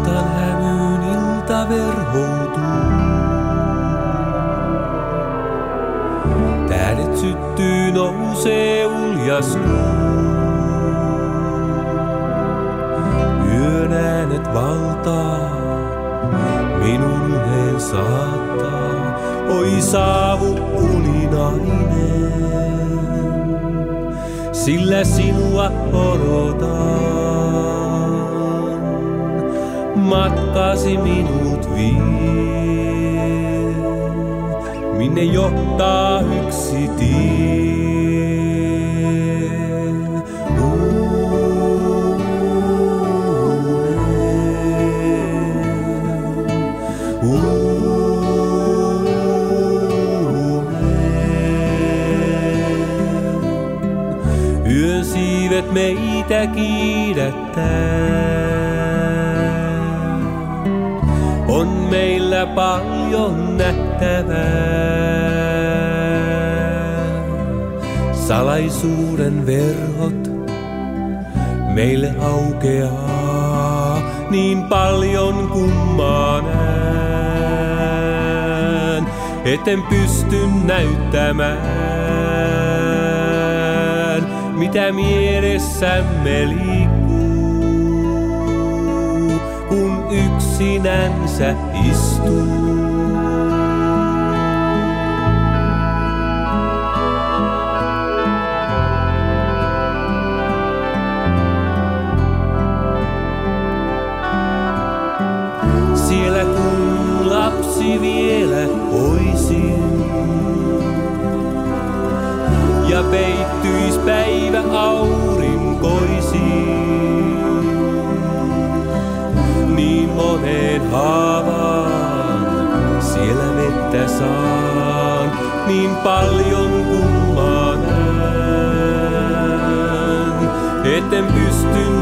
Mustan hämyyn ilta verhoutuu. Tähdet syttyy, nousee uljas kuu. Yön äänet valtaa, minun unen saattaa. Oi saavu uninainen, sillä sinua odotan. Matkasi minut vie, minne johtaa yksi tie. Yön siivet meitä kiidättää. On meillä paljon nähtävää. Salaisuuden verhot meille aukeaa. Niin paljon kummaa näen, etten pysty näyttämään, mitä mielessämme liikkuu, kun yksinänsä istuu. Siellä kun lapsi vielä oisin ja peittyis päivä aurinkoisin, niin monen haavaan siellä vettä saan, niin paljon kummaa näen, etten pysty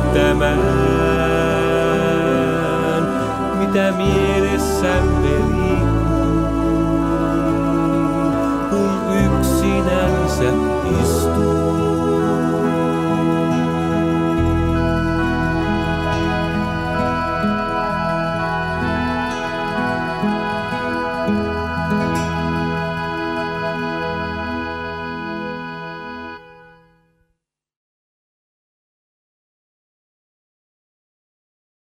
näyttämään, mitä mielessämme liikkuu, kun yksinänsä istuu.